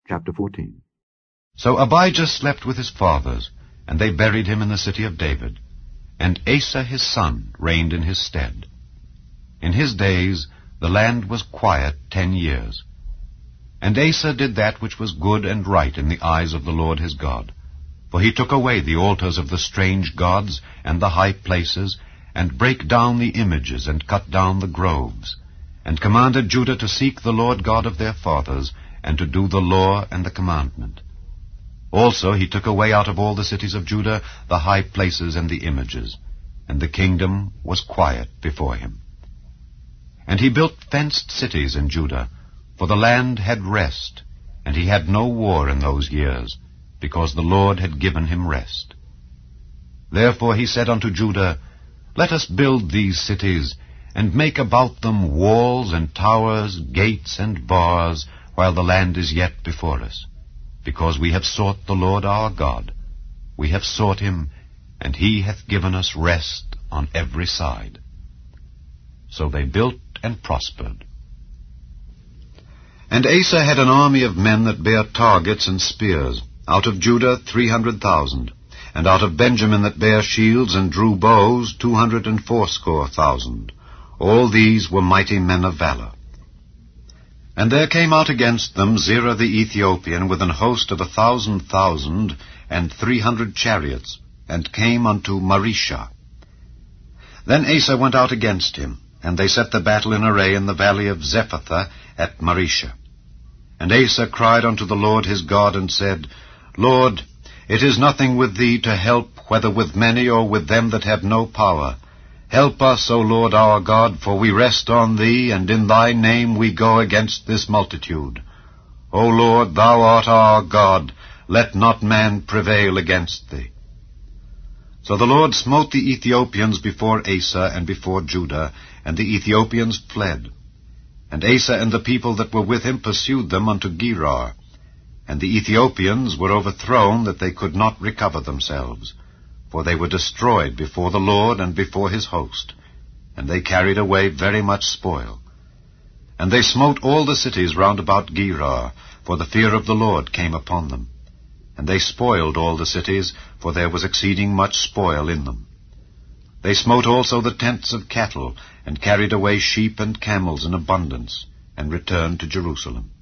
Chapter 14. So Abijah slept with his fathers, and they buried him in the city of David. And Asa his son reigned in his stead. In his days the land was quiet 10 years. And Asa did that which was good and right in the eyes of the Lord his God. For he took away the altars of the strange gods and the high places, and brake down the images, and cut down the groves, and commanded Judah to seek the Lord God of their fathers, and to do the law and the commandment. Also he took away out of all the cities of Judah the high places and the images, and the kingdom was quiet before him. And he built fenced cities in Judah, for the land had rest, and he had no war in those years, because the Lord had given him rest. Therefore he said unto Judah, Let us build these cities, and make about them walls and towers, gates and bars, while the land is yet before us. Because we have sought the Lord our God. We have sought him, and he hath given us rest on every side. So they built and prospered. And Asa had an army of men that bare targets and spears, out of Judah 300,000, and out of Benjamin that bare shields and drew bows 280,000. All these were mighty men of valor. And there came out against them Zerah the Ethiopian with an host of 1,000,000 and 300 chariots, and came unto Mareshah. Then Asa went out against him, and they set the battle in array in the valley of Zephathah at Mareshah. And Asa cried unto the Lord his God, and said, Lord, it is nothing with thee to help, whether with many or with them that have no power. Help us, O Lord our God, for we rest on thee, and in thy name we go against this multitude. O Lord, thou art our God, let not man prevail against thee. So the Lord smote the Ethiopians before Asa and before Judah, and the Ethiopians fled. And Asa and the people that were with him pursued them unto Gerar. And the Ethiopians were overthrown, that they could not recover themselves. For they were destroyed before the Lord and before his host, and they carried away very much spoil. And they smote all the cities round about Gerar, for the fear of the Lord came upon them. And they spoiled all the cities, for there was exceeding much spoil in them. They smote also the tents of cattle, and carried away sheep and camels in abundance, and returned to Jerusalem.